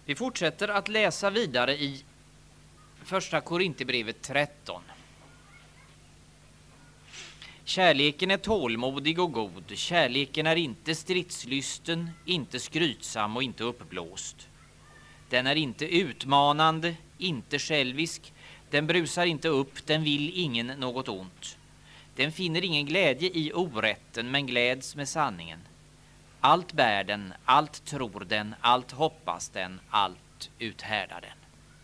Vi fortsätter att läsa vidare i första Korinthierbrevet 13. Kärleken är tålmodig och god. Kärleken är inte stridslysten, inte skrytsam och inte uppblåst. Den är inte utmanande, inte självisk. Den brusar inte upp, den vill ingen något ont. Den finner ingen glädje i orätten, men gläds med sanningen. Allt bär den, allt tror den, allt hoppas den, allt uthärdar den.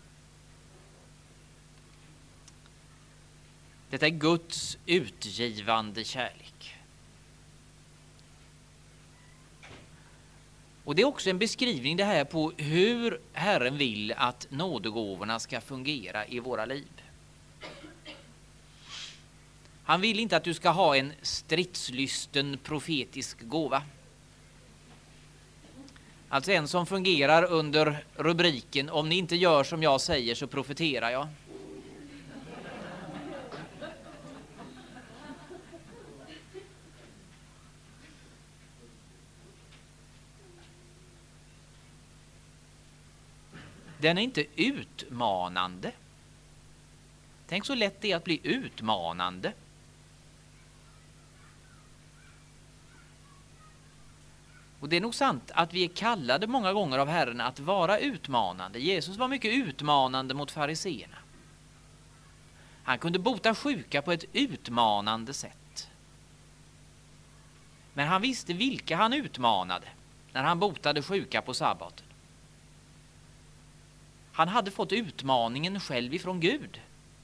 Detta är Guds utgivande kärlek. Och det är också en beskrivning det här på hur Herren vill att nådegåvorna ska fungera i våra liv. Han vill inte att du ska ha en stridslysten profetisk gåva. Alltså en som fungerar under rubriken om ni inte gör som jag säger så profeterar jag. Den är inte utmanande. Tänk så lätt det är att bli utmanande. Och det är nog sant att vi är kallade många gånger av Herren att vara utmanande. Jesus var mycket utmanande mot fariseerna. Han kunde bota sjuka på ett utmanande sätt. Men han visste vilka han utmanade när han botade sjuka på sabbaten. Han hade fått utmaningen själv ifrån Gud.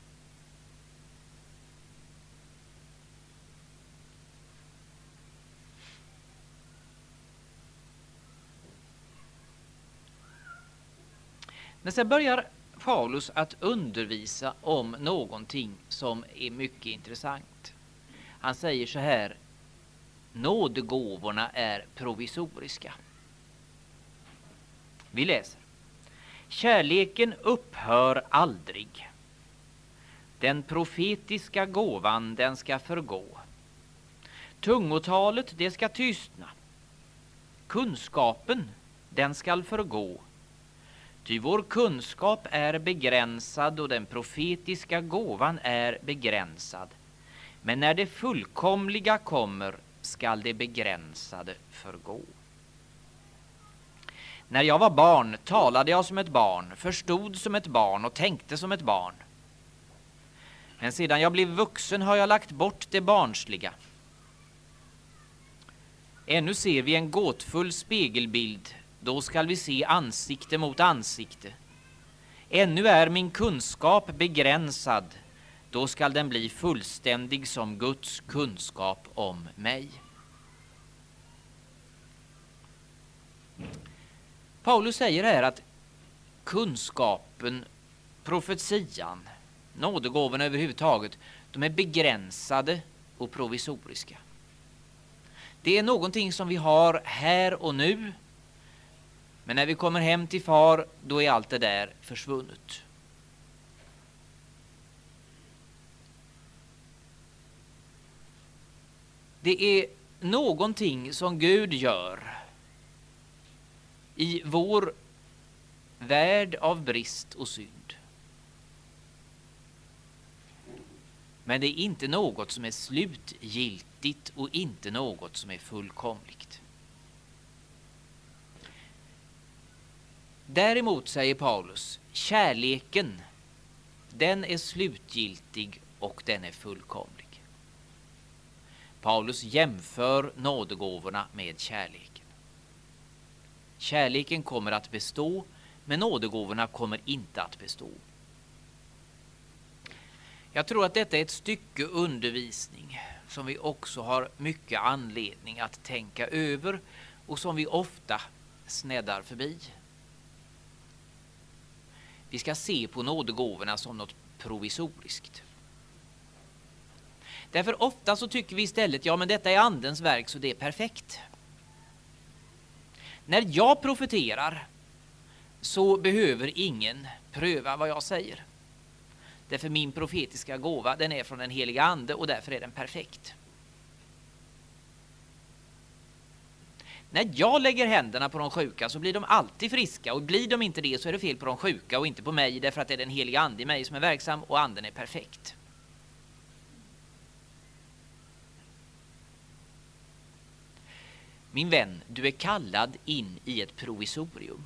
Men sen börjar Paulus att undervisa om någonting som är mycket intressant. Han säger så här: nådegåvorna är provisoriska. Vi läser. Kärleken upphör aldrig. Den profetiska gåvan, den ska förgå. Tungotalet, det ska tystna. Kunskapen, den ska förgå. Ty vår kunskap är begränsad och den profetiska gåvan är begränsad. Men när det fullkomliga kommer skall det begränsade förgå. När jag var barn talade jag som ett barn, förstod som ett barn och tänkte som ett barn. Men sedan jag blev vuxen har jag lagt bort det barnsliga. Ännu ser vi en gåtfull spegelbild, då skall vi se ansikte mot ansikte. Ännu är min kunskap begränsad, då skall den bli fullständig som Guds kunskap om mig. Paulus säger här att kunskapen, profetian, nådegåvorna överhuvudtaget, de är begränsade och provisoriska. Det är någonting som vi har här och nu, men när vi kommer hem till far, då är allt det där försvunnet. Det är någonting som Gud gör i vår värld av brist och synd. Men det är inte något som är slutgiltigt och inte något som är fullkomligt. Däremot säger Paulus, kärleken, den är slutgiltig och den är fullkomlig. Paulus jämför nådegåvorna med kärleken. Kärleken kommer att bestå, men nådegåvorna kommer inte att bestå. Jag tror att detta är ett stycke undervisning som vi också har mycket anledning att tänka över och som vi ofta sneddar förbi. Vi ska se på nådegåvorna som något provisoriskt. Därför ofta så tycker vi istället, ja men detta är andens verk så det är perfekt. När jag profeterar så behöver ingen pröva vad jag säger. Därför min profetiska gåva, den är från den heliga ande och därför är den perfekt. När jag lägger händerna på de sjuka så blir de alltid friska, och blir de inte det så är det fel på de sjuka och inte på mig, därför att det är den heliga ande i mig som är verksam och anden är perfekt. Min vän, du är kallad in i ett provisorium.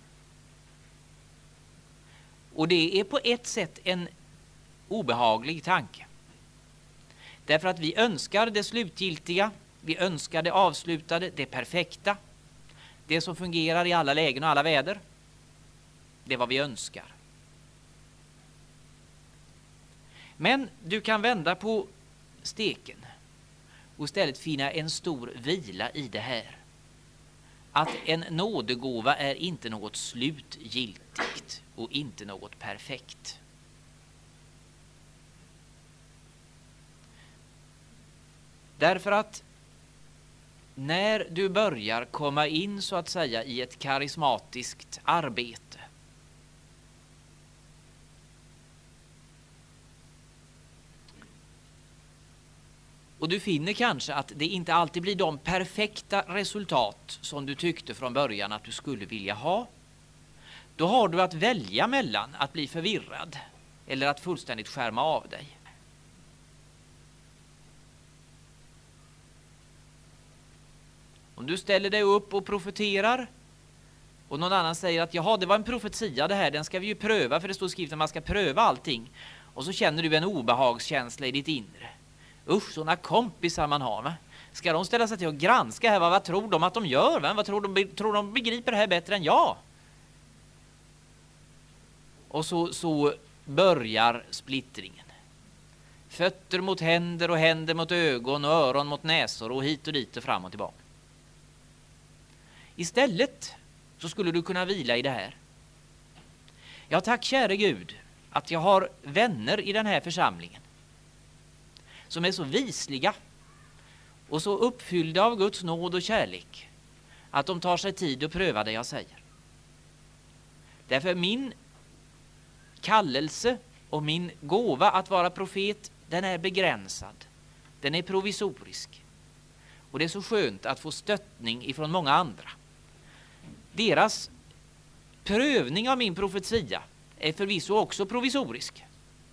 Och det är på ett sätt en obehaglig tanke. Därför att vi önskar det slutgiltiga, vi önskar det avslutade, det perfekta. Det som fungerar i alla lägen och alla väder. Det är vad vi önskar. Men du kan vända på steken och istället finna en stor vila i det här. Att en nådegåva är inte något slutgiltigt och inte något perfekt. Därför att när du börjar komma in så att säga i ett karismatiskt arbete, och du finner kanske att det inte alltid blir de perfekta resultat som du tyckte från början att du skulle vilja ha, då har du att välja mellan att bli förvirrad eller att fullständigt skärma av dig. Om du ställer dig upp och profeterar och någon annan säger att jaha, det var en profetia det här, den ska vi ju pröva, för det står skrivet att man ska pröva allting, och så känner du en obehagskänsla i ditt inre. Usch, sådana kompisar man har, va? Ska de ställa sig till och granska här, vad tror de att de gör, va? Vad tror de begriper det här bättre än jag? Och så börjar splittringen. Fötter mot händer och händer mot ögon och öron mot näsor och hit och dit och fram och tillbaka. Istället så skulle du kunna vila i det här. Ja, tack käre Gud att jag har vänner i den här församlingen som är så visliga och så uppfyllda av Guds nåd och kärlek att de tar sig tid att pröva det jag säger. Därför min kallelse och min gåva att vara profet, den är begränsad. Den är provisorisk. Och det är så skönt att få stöttning ifrån många andra. Deras prövning av min profetia är förvisso också provisorisk.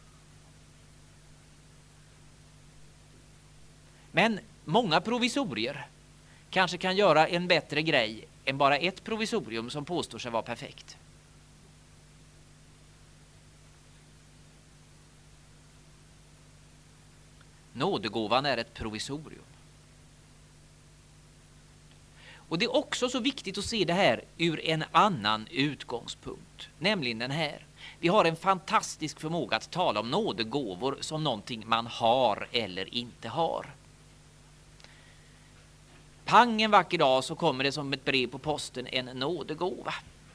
Men många provisorier kanske kan göra en bättre grej än bara ett provisorium som påstår sig vara perfekt. Nådegåvan är ett provisorium. Och det är också så viktigt att se det här ur en annan utgångspunkt, nämligen den här. Vi har en fantastisk förmåga att tala om nådegåvor som någonting man har eller inte har. Pang, en vacker dag så kommer det som ett brev på posten en nådegåva.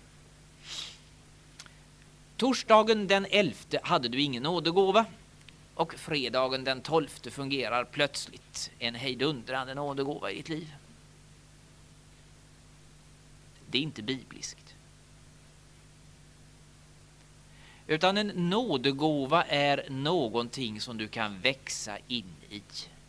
Torsdagen den 11 hade du ingen nådegåva, och fredagen den 12 fungerar plötsligt en hejdundrande nådegåva i ditt liv. Det är inte bibliskt. Utan en nådegåva är någonting som du kan växa in i.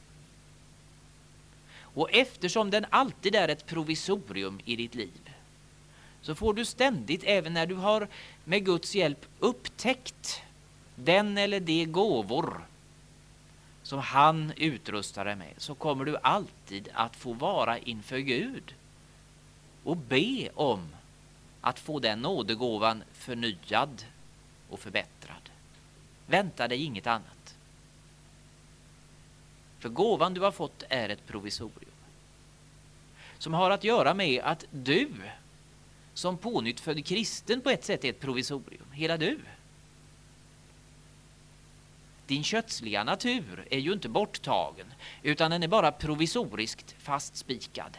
Och eftersom den alltid är ett provisorium i ditt liv, så får du ständigt, även när du har med Guds hjälp upptäckt den eller de gåvor som han utrustar dig med, så kommer du alltid att få vara inför Gud och be om att få den nådegåvan förnyad och förbättrad. Vänta dig inget annat. För gåvan du har fått är ett provisorium som har att göra med att du som pånyttfödd kristen på ett sätt är ett provisorium. Hela du. Din kötsliga natur är ju inte borttagen, utan den är bara provisoriskt fastspikad.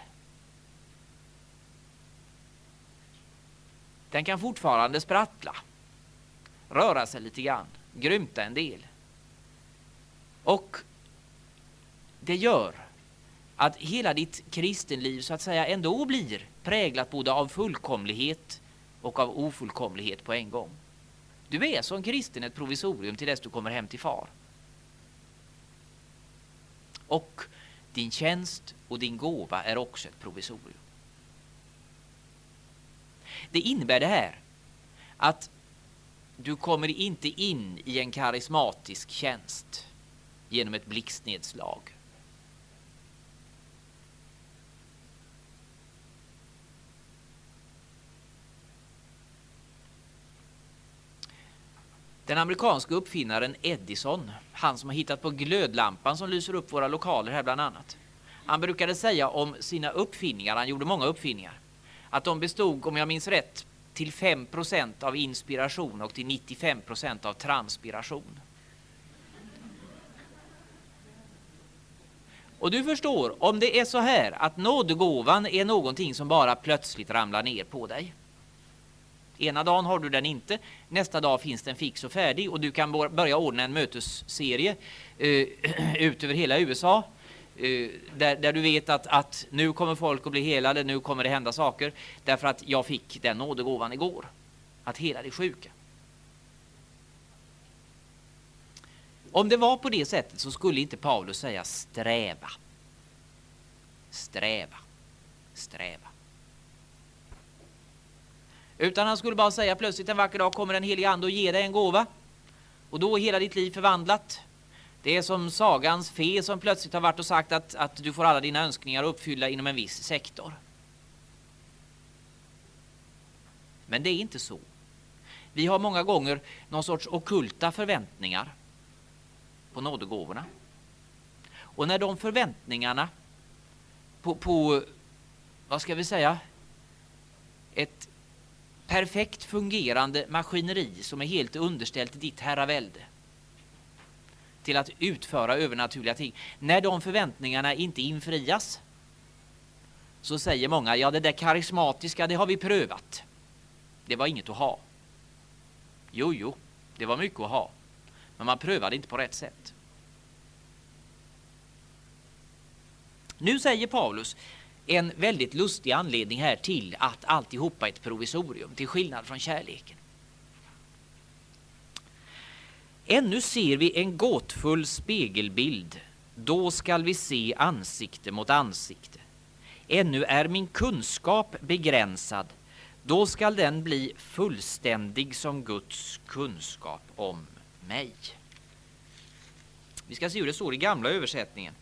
Den kan fortfarande sprattla, röra sig lite grann, grymta en del. Och det gör att hela ditt kristenliv så att säga ändå blir präglat både av fullkomlighet och av ofullkomlighet på en gång. Du är som kristen ett provisorium till dess du kommer hem till far. Och din tjänst och din gåva är också ett provisorium. Det innebär det här att du kommer inte in i en karismatisk tjänst genom ett blixtnedslag. Den amerikanska uppfinnaren Edison, han som har hittat på glödlampan som lyser upp våra lokaler här bland annat. Han brukade säga om sina uppfinningar, han gjorde många uppfinningar, att de bestod, om jag minns rätt, till 5% av inspiration och till 95% av transpiration. Och du förstår, om det är så här att nådegåvan är någonting som bara plötsligt ramlar ner på dig. Ena dagen har du den inte, nästa dag finns den fix och färdig och du kan börja ordna en mötesserie ut över hela USA. Där du vet att nu kommer folk att bli helade, nu kommer det hända saker därför att jag fick den nådegåvan igår, att hela de sjuka. Om det var på det sättet så skulle inte Paulus säga sträva. Sträva. Sträva. Utan han skulle bara säga plötsligt en vacker dag kommer den helige ande och ger dig en gåva. Och då är hela ditt liv förvandlat. Det är som sagans fe som plötsligt har varit och sagt att du får alla dina önskningar uppfyllda inom en viss sektor. Men det är inte så. Vi har många gånger någon sorts ockulta förväntningar på nådegåvorna. Och när de förväntningarna på vad ska vi säga, ett perfekt fungerande maskineri som är helt underställt ditt herravälde till att utföra övernaturliga ting. När de förväntningarna inte infrias så säger många, ja det där karismatiska det har vi prövat. Det var inget att ha. Jo, det var mycket att ha. Men man prövade inte på rätt sätt. Nu säger Paulus en väldigt lustig anledning här till att alltihopa är ett provisorium, till skillnad från kärleken. Ännu ser vi en gåtfull spegelbild, då skall vi se ansikte mot ansikte. Ännu är min kunskap begränsad, då skall den bli fullständig som Guds kunskap om mig. Vi ska se hur det står i gamla översättningen.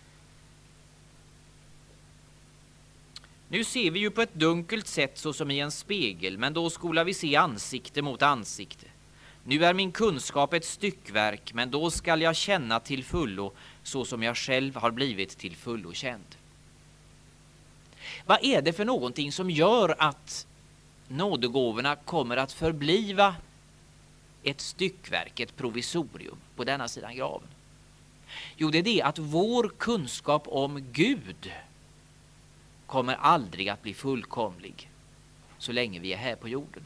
Nu ser vi ju på ett dunkelt sätt så som i en spegel, men då skola vi se ansikte mot ansikte. Nu är min kunskap ett styckverk, men då skall jag känna till fullo så som jag själv har blivit till fullo känd. Vad är det för någonting som gör att nådegåvorna kommer att förbliva ett styckverk, ett provisorium på denna sidan graven? Jo, det är det att vår kunskap om Gud kommer aldrig att bli fullkomlig så länge vi är här på jorden.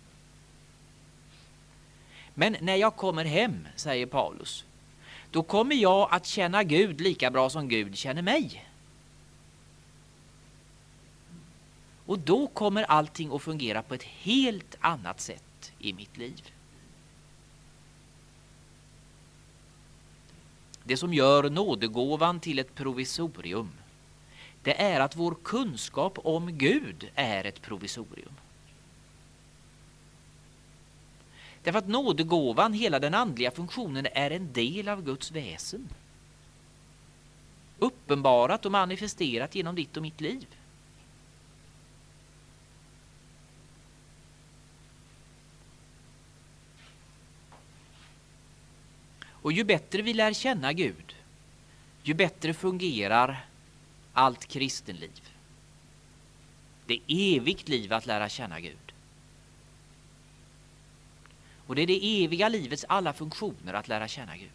Men när jag kommer hem, säger Paulus, då kommer jag att känna Gud lika bra som Gud känner mig. Och då kommer allting att fungera på ett helt annat sätt i mitt liv. Det som gör nådegåvan till ett provisorium, det är att vår kunskap om Gud är ett provisorium. Därför att nådegåvan, hela den andliga funktionen, är en del av Guds väsen. Uppenbarat och manifesterat genom ditt och mitt liv. Och ju bättre vi lär känna Gud, ju bättre fungerar allt kristenliv. Det är evigt liv att lära känna Gud. Och det är det eviga livets alla funktioner att lära känna Gud.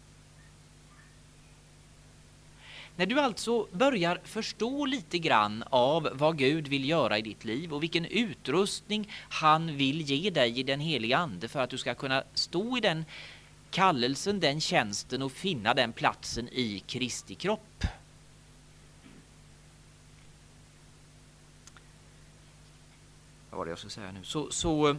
När du alltså börjar förstå lite grann av vad Gud vill göra i ditt liv och vilken utrustning han vill ge dig i den heliga ande för att du ska kunna stå i den kallelsen, den tjänsten och finna den platsen i Kristi kropp. Vad var det jag skulle säga nu? Så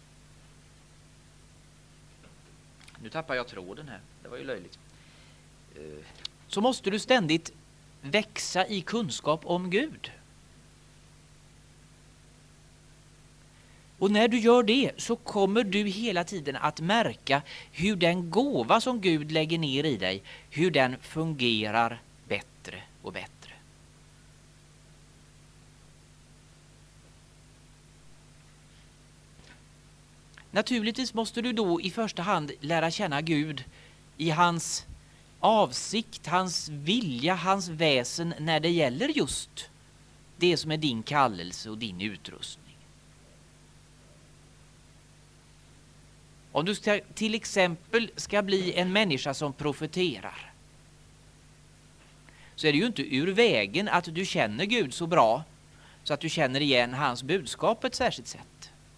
nu tappar jag tråden här. Det var ju löjligt. Så måste du ständigt växa i kunskap om Gud. Och när du gör det så kommer du hela tiden att märka hur den gåva som Gud lägger ner i dig, hur den fungerar bättre och bättre. Naturligtvis måste du då i första hand lära känna Gud i hans avsikt, hans vilja, hans väsen när det gäller just det som är din kallelse och din utrustning. Om du till exempel ska bli en människa som profeterar, så är det ju inte ur vägen att du känner Gud så bra så att du känner igen hans budskap på ett särskilt sätt.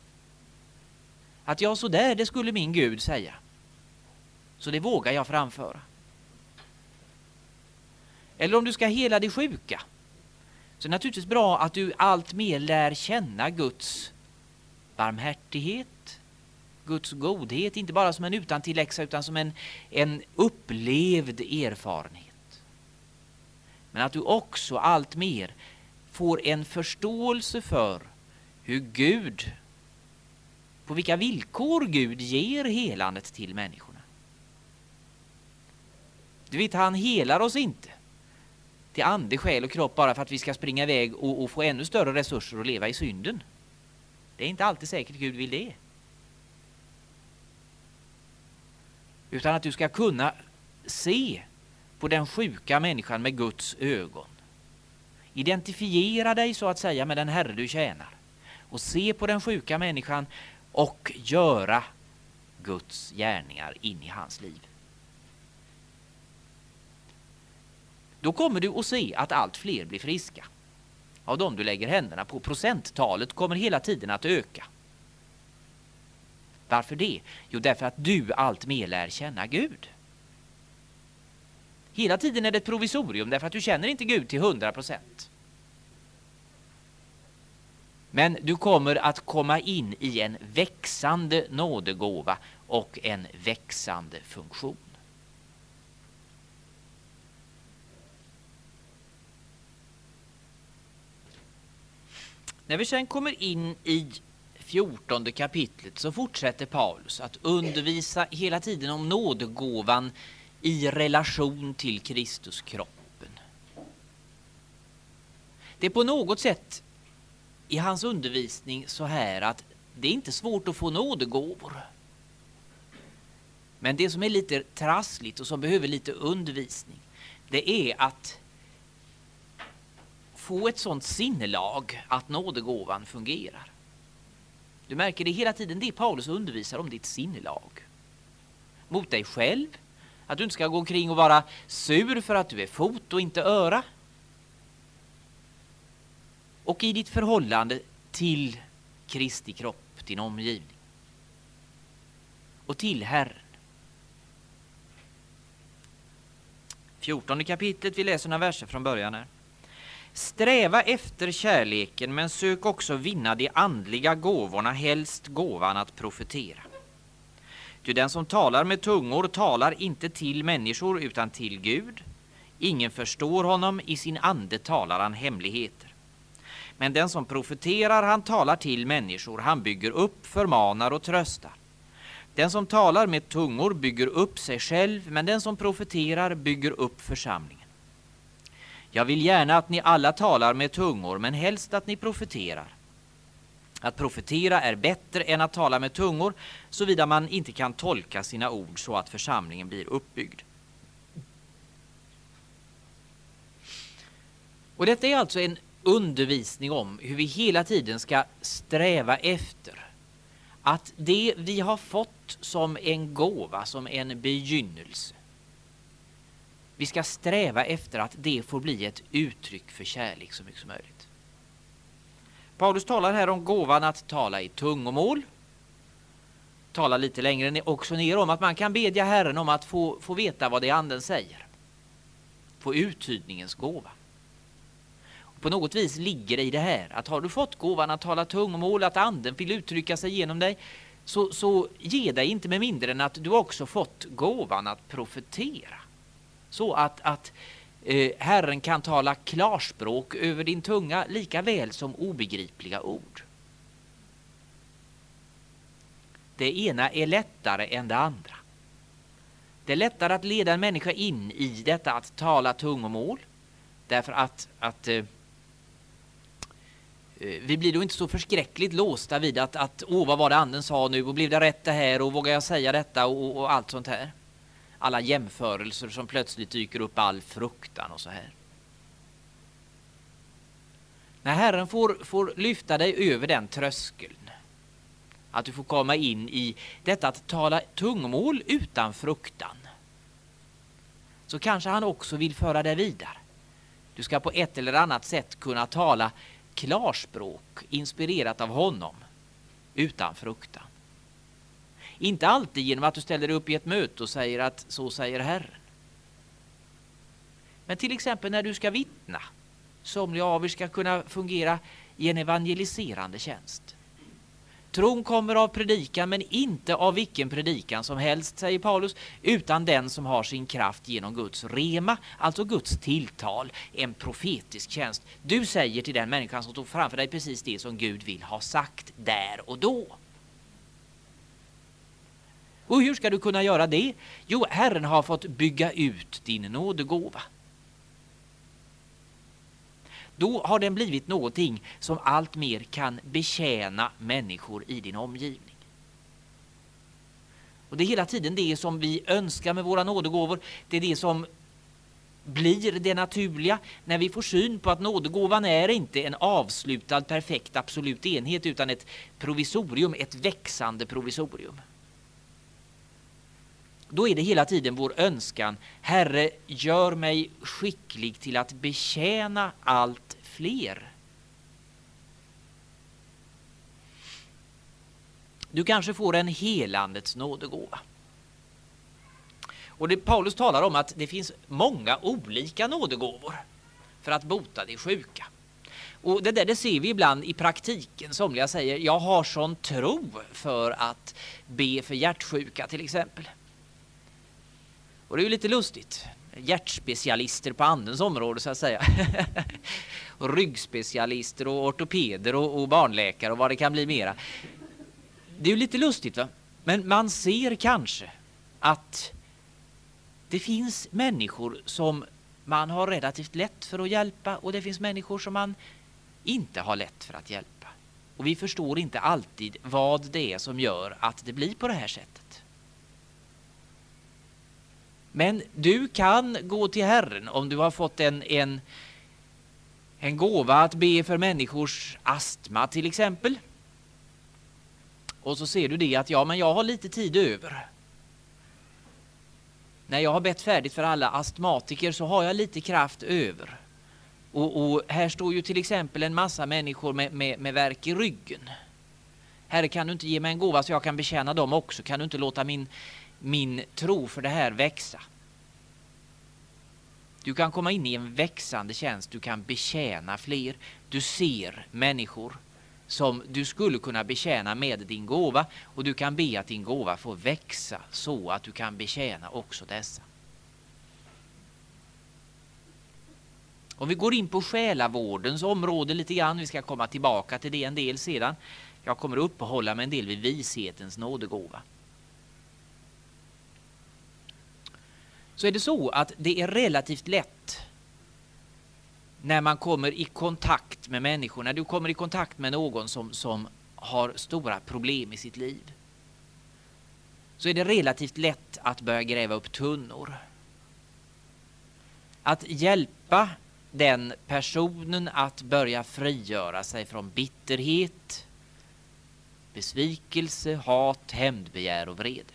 Att så där, det skulle min Gud säga. Så det vågar jag framföra. Eller om du ska hela de sjuka, så är det naturligtvis bra att du allt mer lär känna Guds barmhärtighet, Guds godhet, inte bara som en utantilläxa utan som en upplevd erfarenhet. Men att du också allt mer får en förståelse för hur Gud, på vilka villkor Gud ger helandet till människorna. Du vet, han helar oss inte till ande, själ och kropp bara för att vi ska springa iväg och få ännu större resurser att leva i synden. Det är inte alltid säkert Gud vill det. Utan att du ska kunna se på den sjuka människan med Guds ögon. Identifiera dig så att säga med den Herre du tjänar. Och se på den sjuka människan och göra Guds gärningar in i hans liv. Då kommer du att se att allt fler blir friska. Av dem du lägger händerna på, procenttalet kommer hela tiden att öka. Varför det? Jo, därför att du allt mer lär känna Gud. Hela tiden är det ett provisorium därför att du känner inte Gud till 100%. Men du kommer att komma in i en växande nådegåva och en växande funktion. När vi sen kommer in i 14:e kapitlet så fortsätter Paulus att undervisa hela tiden om nådegåvan i relation till Kristus kroppen. Det är på något sätt i hans undervisning så här att det är inte svårt att få nådegåvor. Men det som är lite trassligt och som behöver lite undervisning, det är att få ett sånt sinnelag att nådegåvan fungerar. Du märker det hela tiden, det Paulus undervisar om ditt sinnelag. Mot dig själv, att du inte ska gå omkring och vara sur för att du är fot och inte öra. Och i ditt förhållande till Kristi kropp, din omgivning. Och till Herren. 14:e kapitlet, vi läser några verser från början här. Sträva efter kärleken, men sök också vinna de andliga gåvorna, helst gåvan att profetera. Ty den som talar med tungor talar inte till människor utan till Gud. Ingen förstår honom, i sin ande talar han hemligheter. Men den som profeterar, han talar till människor, han bygger upp, förmanar och tröstar. Den som talar med tungor bygger upp sig själv, men den som profeterar bygger upp församlingen. Jag vill gärna att ni alla talar med tungor, men helst att ni profeterar. Att profetera är bättre än att tala med tungor, såvida man inte kan tolka sina ord så att församlingen blir uppbyggd. Och detta är alltså en undervisning om hur vi hela tiden ska sträva efter att det vi har fått som en gåva, som en begynnelse, vi ska sträva efter att det får bli ett uttryck för kärlek så mycket som möjligt. Paulus talar här om gåvan att tala i tungomål. Talar lite längre också ner om att man kan bedja Herren om att få veta vad det anden säger. Få uttydningens gåva. Och på något vis ligger det i det här att har du fått gåvan att tala tungomål, att anden vill uttrycka sig genom dig, så ge dig inte med mindre än att du också fått gåvan att profetera. Så att Herren kan tala klarspråk över din tunga lika väl som obegripliga ord. det ena är lättare än det andra. Det är lättare att leda en människa in i detta att tala tungomål. Därför att vi blir då inte så förskräckligt låsta vid att vad var det anden sa nu och blev det rätt det här och vågar jag säga detta och allt sånt här. Alla jämförelser som plötsligt dyker upp, all fruktan och så här. När Herren får lyfta dig över den tröskeln, att du får komma in i detta att tala tungomål utan fruktan, så kanske han också vill föra dig vidare. Du ska på ett eller annat sätt kunna tala klarspråk inspirerat av honom utan fruktan. Inte alltid genom att du ställer dig upp i ett möte och säger att så säger Herren. Men till exempel när du ska vittna. Somliga av er ska kunna fungera i en evangeliserande tjänst. Tron kommer av predikan, men inte av vilken predikan som helst, säger Paulus, utan den som har sin kraft genom Guds rema, alltså Guds tilltal, en profetisk tjänst. Du säger till den människan som står framför dig precis det som Gud vill ha sagt där och då. Och hur ska du kunna göra det? Jo, Herren har fått bygga ut din nådegåva. Då har den blivit någonting som allt mer kan betjäna människor i din omgivning. Och det är hela tiden det som vi önskar med våra nådegåvor. Det är det som blir det naturliga när vi får syn på att nådegåvan är inte en avslutad, perfekt, absolut enhet utan ett provisorium, ett växande provisorium. Då är det hela tiden vår önskan: Herre, gör mig skicklig till att betjäna allt fler. Du kanske får en helandets nådegåva. Och Paulus talar om att det finns många olika nådegåvor för att bota de sjuka. Och det ser vi ibland i praktiken. Somliga säger: jag har sån tro för att be för hjärtsjuka till exempel. Och det är ju lite lustigt. Hjärtspecialister på andens område så att säga. Och ryggspecialister och ortopeder och barnläkare och vad det kan bli mera. Det är ju lite lustigt, va? Men man ser kanske att det finns människor som man har relativt lätt för att hjälpa och det finns människor som man inte har lätt för att hjälpa. Och vi förstår inte alltid vad det är som gör att det blir på det här sättet. Men du kan gå till Herren om du har fått en gåva att be för människors astma till exempel. Och så ser du det att men jag har lite tid över. När jag har bett färdigt för alla astmatiker så har jag lite kraft över. Och här står ju till exempel en massa människor med värk i ryggen. Herre, kan du inte ge mig en gåva så jag kan betjäna dem också? Kan du inte låta min tro för det här växa? Du kan komma in i en växande tjänst, du kan betjäna fler. Du ser människor som du skulle kunna betjäna med din gåva och du kan be att din gåva får växa så att du kan betjäna också dessa. Om vi går in på själavårdens område lite grann, vi ska komma tillbaka till det en del sedan. Jag kommer att uppehålla mig en del vid vishetens nådegåva. Så är det så att det är relativt lätt när man kommer i kontakt med människor, när du kommer i kontakt med någon som har stora problem i sitt liv, så är det relativt lätt att börja gräva upp tunnor. Att hjälpa den personen att börja frigöra sig från bitterhet, besvikelse, hat, hämndbegär och vrede.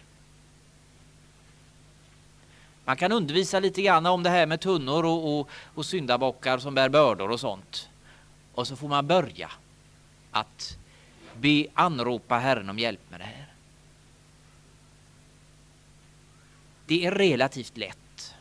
Man kan undervisa lite grann om det här med tunnor och syndabockar som bär bördor och sånt. Och så får man börja att anropa Herren om hjälp med det här. Det är relativt lätt.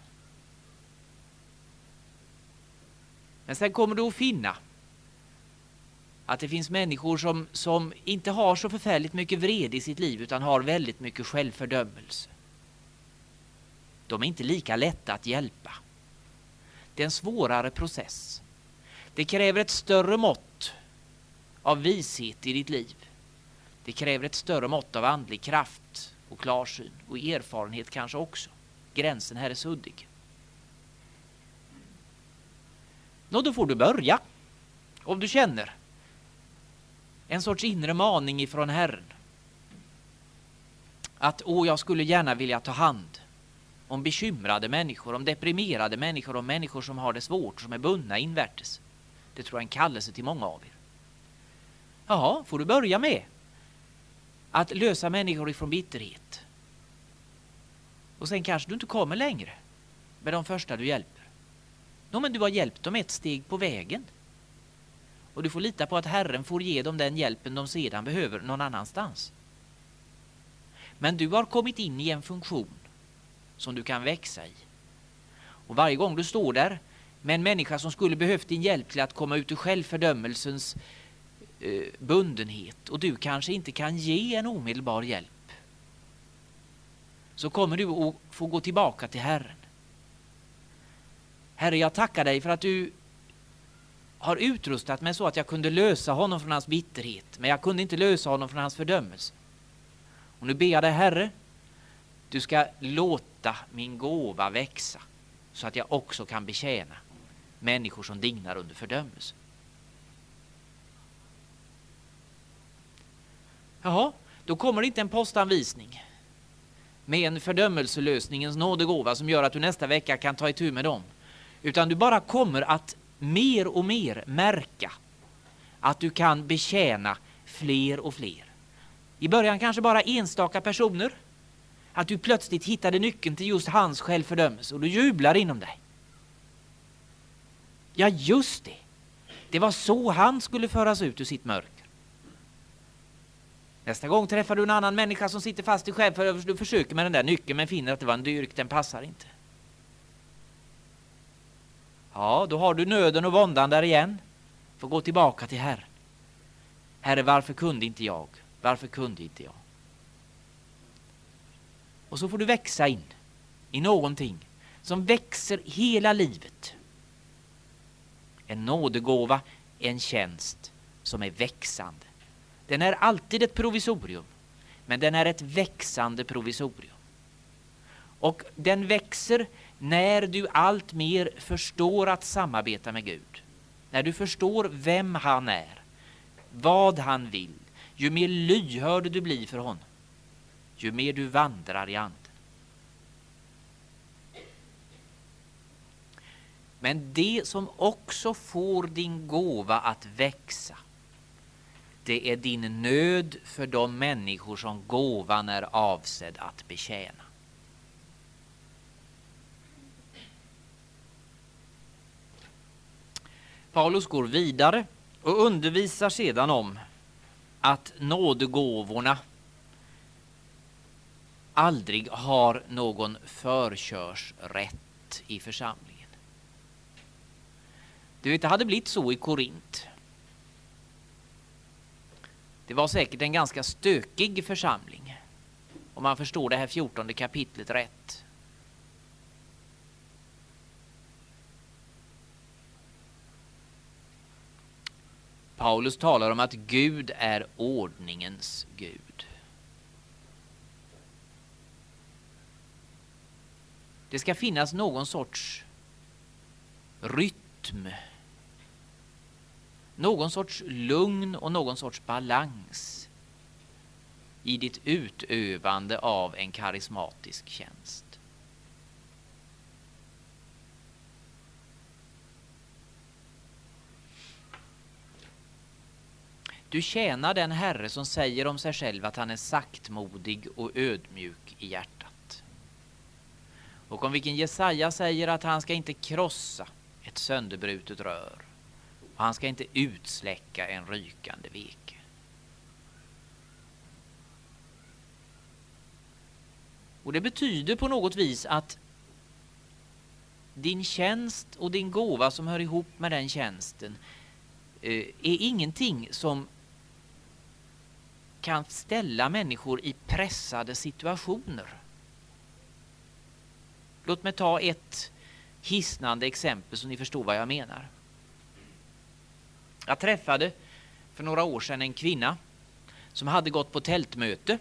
Men sen kommer du att finna att det finns människor som inte har så förfärligt mycket vrede i sitt liv utan har väldigt mycket självfördömelse. De är inte lika lätta att hjälpa. Det är en svårare process. Det kräver ett större mått av vishet i ditt liv. Det kräver ett större mått av andlig kraft och klarsyn och erfarenhet kanske också. Gränsen här är suddig. Då får du börja. Om du känner en sorts inre maning ifrån Herren. Att jag skulle gärna vilja ta hand om bekymrade människor, om deprimerade människor, om människor som har det svårt, som är bundna invärtes. Det tror jag är en kallelse till många av er. Jaha, får du börja med att lösa människor ifrån bitterhet. Och sen kanske du inte kommer längre med de första du hjälper. Men du har hjälpt dem ett steg på vägen. Och du får lita på att Herren får ge dem den hjälpen de sedan behöver någon annanstans. Men du har kommit in i en funktion som du kan växa i. Och varje gång du står där med en människa som skulle behövt din hjälp till att komma ut ur självfördömelsens bundenhet och du kanske inte kan ge en omedelbar hjälp, så kommer du att få gå tillbaka till Herren. Herre, jag tackar dig för att du har utrustat mig så att jag kunde lösa honom från hans bitterhet, men jag kunde inte lösa honom från hans fördömelse. Och nu ber jag dig, Herre, du ska låta min gåva växa så att jag också kan betjäna människor som dignar under fördömelse. Jaha, då kommer det inte en postanvisning med en fördömelselösningens nådegåva som gör att du nästa vecka kan ta itu med dem. Utan du bara kommer att mer och mer märka att du kan betjäna fler och fler. I början kanske bara enstaka personer. Att du plötsligt hittade nyckeln till just hans självfördömelse och du jublar inom dig. Ja, just det. Det var så han skulle föras ut ur sitt mörker. Nästa gång träffar du en annan människa som sitter fast i självfördömelse. Du försöker med den där nyckeln men finner att det var en dyrk, den passar inte. Ja, då har du nöden och våndan där igen. Får gå tillbaka till Herren. Herre, varför kunde inte jag? Varför kunde inte jag? Och så får du växa in i någonting som växer hela livet. En nådegåva, en tjänst som är växande. Den är alltid ett provisorium, men den är ett växande provisorium. Och den växer när du allt mer förstår att samarbeta med Gud. När du förstår vem han är, vad han vill. Ju mer lyhörd du blir för honom, ju mer du vandrar i anden. Men det som också får din gåva att växa, det är din nöd för de människor som gåvan är avsedd att betjäna. Paulus går vidare och undervisar sedan om att nådegåvorna aldrig har någon förkörsrätt i församlingen. Du vet, det hade blivit så i Korint. Det var säkert en ganska stökig församling, om man förstår det här 14:e kapitlet rätt. Paulus talar om att Gud är ordningens Gud. Det ska finnas någon sorts rytm, någon sorts lugn och någon sorts balans i ditt utövande av en karismatisk tjänst. Du tjänar den Herre som säger om sig själv att han är saktmodig och ödmjuk i hjärtat. Och om vilken Jesaja säger att han ska inte krossa ett sönderbrutet rör. Och han ska inte utsläcka en rykande veke. Och det betyder på något vis att din tjänst och din gåva som hör ihop med den tjänsten är ingenting som kan ställa människor i pressade situationer. Låt mig ta ett hisnande exempel så ni förstår vad jag menar. Jag träffade för några år sedan en kvinna som hade gått på tältmöte.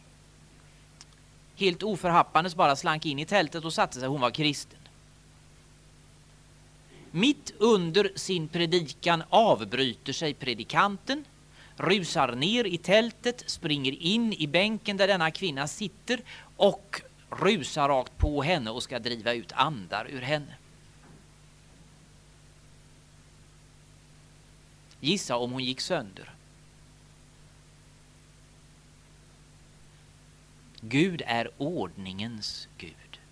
Helt oförhappandes bara slank in i tältet och satte sig. Hon var kristen. Mitt under sin predikan avbryter sig predikanten, rusar ner i tältet, springer in i bänken där denna kvinna sitter och rusar rakt på henne och ska driva ut andar ur henne. Gissa om hon gick sönder. Gud är ordningens Gud.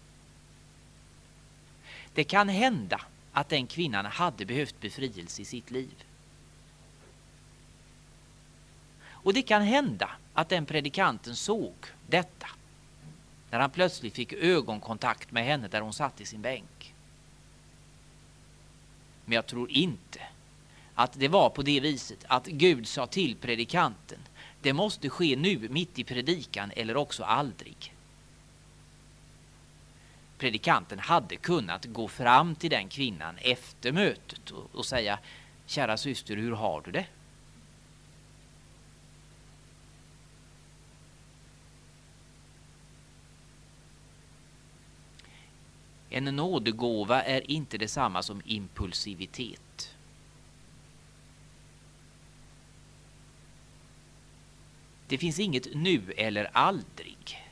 Det kan hända att den kvinnan hade behövt befrielse i sitt liv. Och det kan hända att den predikanten såg detta när han plötsligt fick ögonkontakt med henne där hon satt i sin bänk. Men jag tror inte att det var på det viset att Gud sa till predikanten: det måste ske nu mitt i predikan eller också aldrig. Predikanten hade kunnat gå fram till den kvinnan efter mötet och säga: kära syster, hur har du det? En nådegåva är inte detsamma som impulsivitet. Det finns inget nu eller aldrig.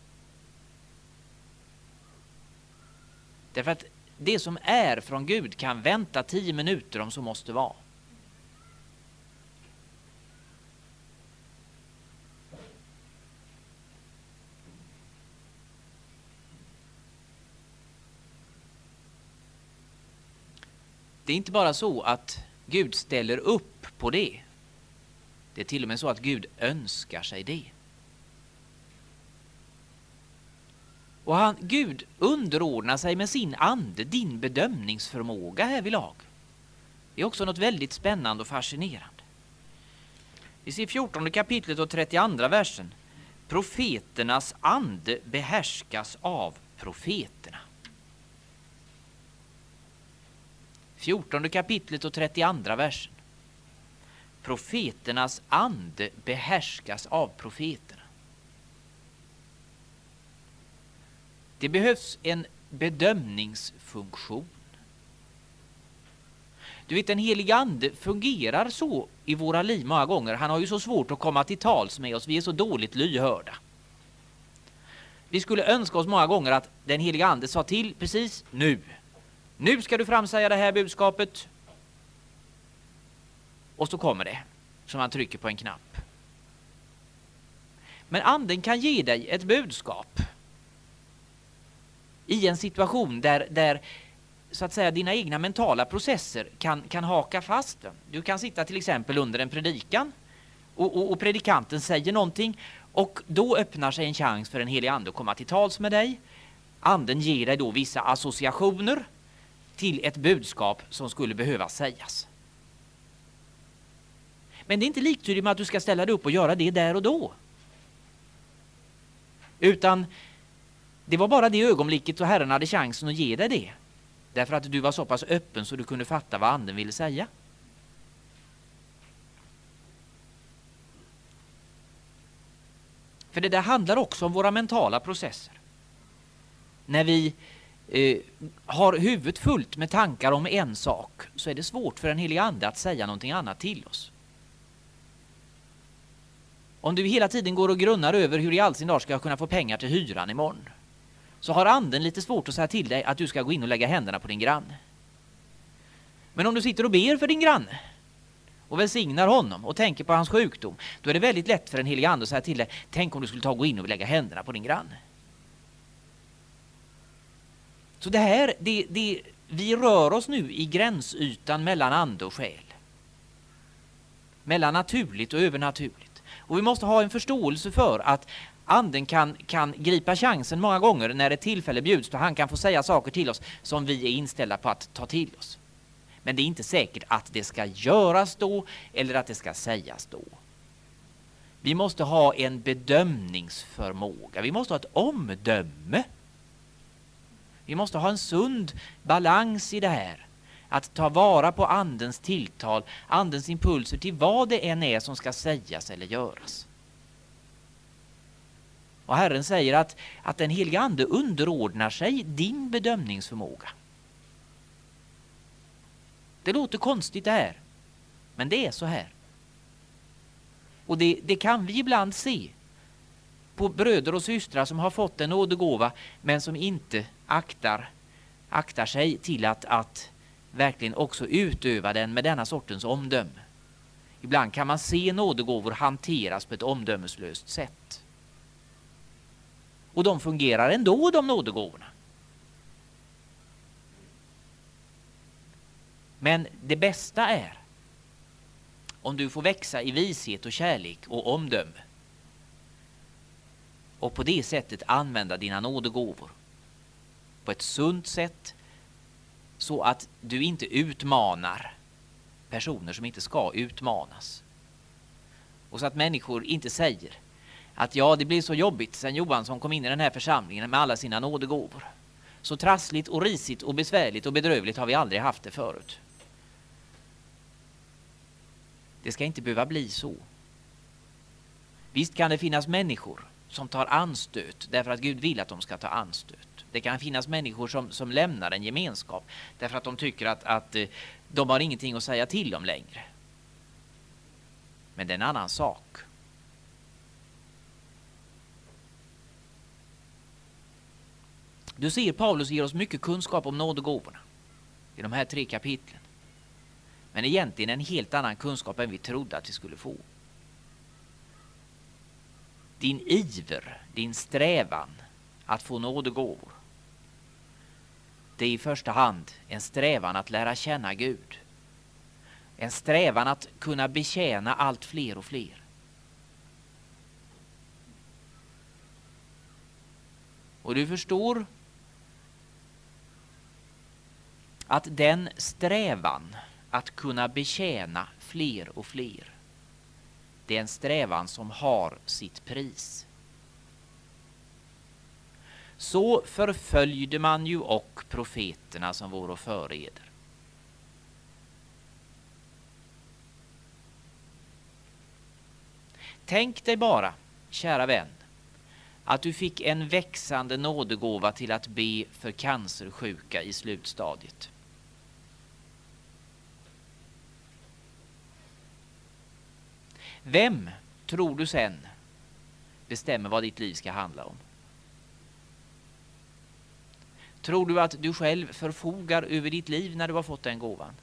Därför att det som är från Gud kan vänta 10 minuter om så måste vara. Det är inte bara så att Gud ställer upp på det. Det är till och med så att Gud önskar sig det. Och Gud underordnar sig med sin ande din bedömningsförmåga härvidlag. Det är också något väldigt spännande och fascinerande. Vi ser 14 kapitlet och 32 versen. Profeternas ande behärskas av profeterna. 14 kapitlet och 32 versen. Profeternas ande behärskas av profeterna. Det behövs en bedömningsfunktion. Du vet, den heliga ande fungerar så i våra liv många gånger. Han har ju så svårt att komma till tals med oss. Vi är så dåligt lyhörda. Vi skulle önska oss många gånger att den heliga ande sa till precis nu. Nu ska du framsäga det här budskapet. Och så kommer det, som man trycker på en knapp. Men anden kan ge dig ett budskap i en situation där så att säga dina egna mentala processer kan haka fast. Du kan sitta till exempel under en predikan och predikanten säger någonting, och då öppnar sig en chans för en helig ande att komma till tals med dig. Anden ger dig då vissa associationer till ett budskap som skulle behöva sägas. Men det är inte liktydigt med att du ska ställa dig upp och göra det där och då. Utan det var bara det ögonblicket och Herren hade chansen att ge dig det. Därför att du var så pass öppen så du kunde fatta vad anden ville säga. För det där handlar också om våra mentala processer. När vi har huvudet fullt med tankar om en sak, så är det svårt för en helig ande att säga någonting annat till oss. Om du hela tiden går och grunnar över hur i all sin dag ska jag kunna få pengar till hyran imorgon, så har anden lite svårt att säga till dig att du ska gå in och lägga händerna på din granne. Men om du sitter och ber för din granne och välsignar honom och tänker på hans sjukdom, då är det väldigt lätt för en helig ande att säga till dig: tänk om du skulle ta och gå in och lägga händerna på din granne. Så det här, vi rör oss nu i gränsytan mellan ande och själ. Mellan naturligt och övernaturligt. Och vi måste ha en förståelse för att anden kan gripa chansen många gånger när ett tillfälle bjuds, då han kan få säga saker till oss som vi är inställda på att ta till oss. Men det är inte säkert att det ska göras då eller att det ska sägas då. Vi måste ha en bedömningsförmåga. Vi måste ha ett omdöme. Vi måste ha en sund balans i det här. Att ta vara på andens tilltal, andens impulser till vad det än är som ska sägas eller göras. Och Herren säger att den heliga ande underordnar sig din bedömningsförmåga. Det låter konstigt det här, men det är så här. Och det kan vi ibland se på bröder och systrar som har fått en nådegåva men som inte aktar sig till att verkligen också utöva den med denna sortens omdöme. Ibland kan man se nådegåvor hanteras på ett omdömeslöst sätt. Och de fungerar ändå, de nådegåvorna. Men det bästa är om du får växa i vishet och kärlek och omdöme. Och på det sättet använda dina nådegåvor på ett sunt sätt, så att du inte utmanar personer som inte ska utmanas. Och så att människor inte säger att ja, det blir så jobbigt sen Johansson kom in i den här församlingen med alla sina nådegåvor. Så trassligt och risigt och besvärligt och bedrövligt har vi aldrig haft det förut. Det ska inte behöva bli så. Visst kan det finnas människor som tar anstöt därför att Gud vill att de ska ta anstöt. Det kan finnas människor som lämnar en gemenskap därför att de tycker att de har ingenting att säga till om längre. Men det är en annan sak. Du ser, Paulus ger oss mycket kunskap om nådegåvorna i de här 3 kapitlen. Men egentligen en helt annan kunskap än vi trodde att vi skulle få. Din iver, din strävan att få nådegåvor, det är i första hand en strävan att lära känna Gud. En strävan att kunna betjäna allt fler och fler. Och du förstår att den strävan att kunna betjäna fler och fler, det är en strävan som har sitt pris. Så förföljde man ju och profeterna som vore föreder. Tänk dig bara, kära vän, att du fick en växande nådegåva till att be för cancersjuka i slutstadiet. Vem tror du sen bestämmer vad ditt liv ska handla om? Tror du att du själv förfogar över ditt liv när du har fått den gåvan?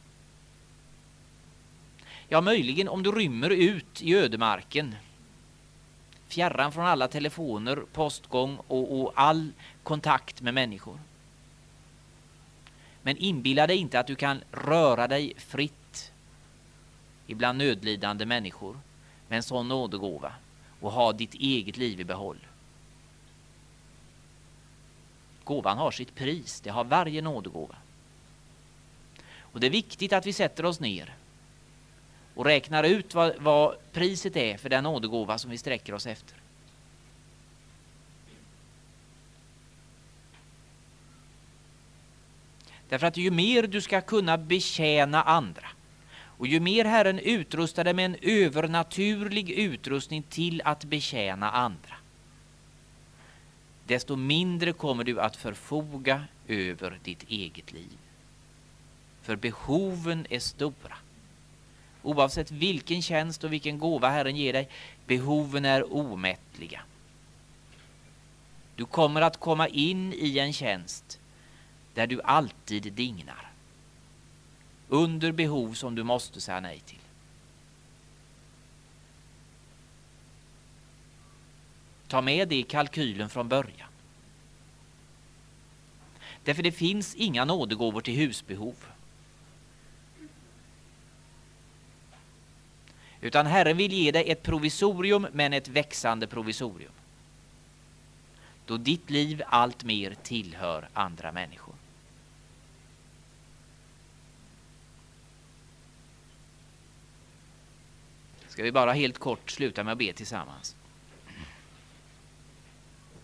Ja, möjligen om du rymmer ut i ödemarken, fjärran från alla telefoner, postgång och all kontakt med människor. Men inbilla dig inte att du kan röra dig fritt ibland nödlidande människor med en sån nådegåva och ha ditt eget liv i behåll. Gåvan har sitt pris, det har varje nådegåva. Och det är viktigt att vi sätter oss ner och räknar ut vad priset är för den nådegåva som vi sträcker oss efter. Därför att ju mer du ska kunna betjäna andra och ju mer Herren utrustar dig med en övernaturlig utrustning till att betjäna andra, desto mindre kommer du att förfoga över ditt eget liv. För behoven är stora. Oavsett vilken tjänst och vilken gåva Herren ger dig, behoven är omättliga. Du kommer att komma in i en tjänst där du alltid dignar. Under behov som du måste säga nej till. Ta med det i kalkylen från början. Därför det finns inga nådegåvor till husbehov. Utan Herren vill ge dig ett provisorium, men ett växande provisorium. Då ditt liv allt mer tillhör andra människor. Ska vi bara helt kort sluta med att be tillsammans.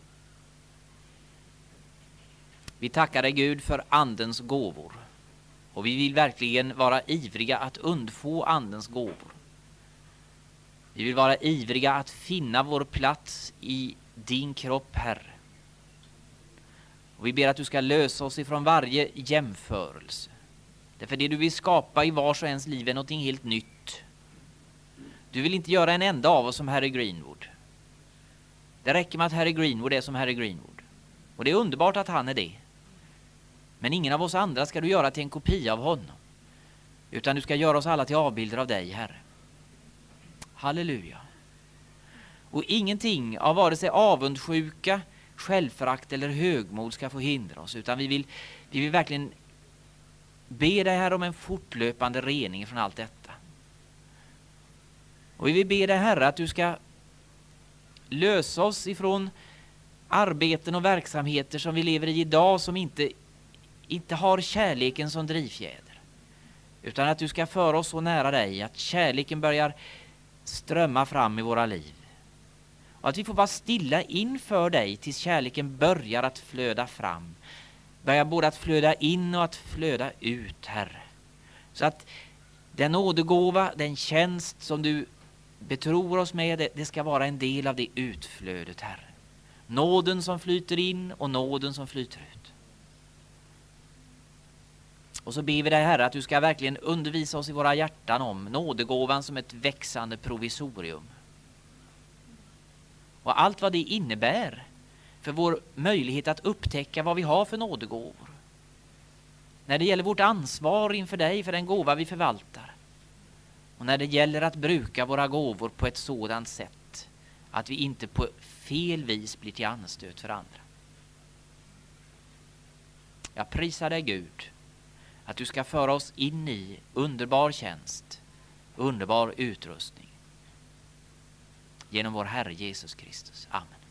Vi tackar dig Gud för andens gåvor Och vi vill verkligen vara ivriga att undfå andens gåvor. Vi vill vara ivriga att finna vår plats i din kropp, Herre. Och vi ber att du ska lösa oss ifrån varje jämförelse. Därför det du vill skapa i vars och ens liv är något helt nytt. Du vill inte göra en enda av oss som Harry Greenwood. Det räcker med att Harry Greenwood är som Harry Greenwood. Och det är underbart att han är det. Men ingen av oss andra ska du göra till en kopia av honom. Utan du ska göra oss alla till avbilder av dig, Herre. Halleluja. Och ingenting av vare sig avundsjuka, självförakt eller högmod ska få hindra oss. Utan vi vill verkligen be dig här om en fortlöpande rening från allt detta. Och vi vill be dig, Herre, att du ska lösa oss ifrån arbeten och verksamheter som vi lever i idag som inte har kärleken som drivfjäder. Utan att du ska föra oss så nära dig att kärleken börjar strömma fram i våra liv. Och att vi får vara stilla inför dig tills kärleken börjar att flöda fram. Börjar både att flöda in och att flöda ut, Herre. Så att den nådegåva, den tjänst som du betror oss med, det ska vara en del av det utflödet, Herre. Nåden som flyter in och nåden som flyter ut. Och så ber vi dig, Herre, att du ska verkligen undervisa oss i våra hjärtan om nådegåvan som ett växande provisorium. Och allt vad det innebär för vår möjlighet att upptäcka vad vi har för nådegåvor. När det gäller vårt ansvar inför dig för den gåva vi förvaltar. Och när det gäller att bruka våra gåvor på ett sådant sätt att vi inte på fel vis blir till anstöt för andra. Jag prisar dig, Gud, att du ska föra oss in i underbar tjänst, underbar utrustning. Genom vår Herre Jesus Kristus. Amen.